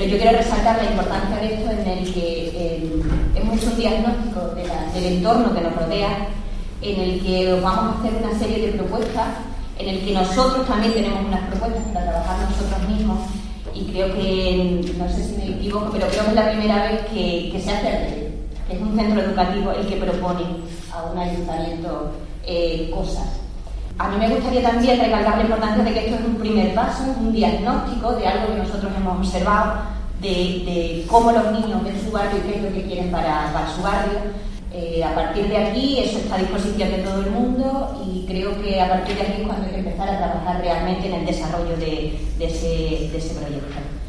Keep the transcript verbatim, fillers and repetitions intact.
Pero yo quiero resaltar la importancia de esto en el que eh, es mucho un diagnóstico de la, del entorno que nos rodea, en el que os vamos a hacer una serie de propuestas, en el que nosotros también tenemos unas propuestas para trabajar nosotros mismos, y creo que, no sé si me equivoco, pero creo que es la primera vez que, que se hace al revés, que es un centro educativo el que propone a un ayuntamiento eh, cosas. A mí me gustaría también recalcar la importancia de que esto es un primer paso, un diagnóstico de algo que nosotros hemos observado, de, de cómo los niños ven su barrio y qué es lo que quieren para, para su barrio. Eh, a partir de aquí, eso está a disposición de todo el mundo, y creo que a partir de aquí es cuando hay que empezar a trabajar realmente en el desarrollo de, de, ese, de ese proyecto.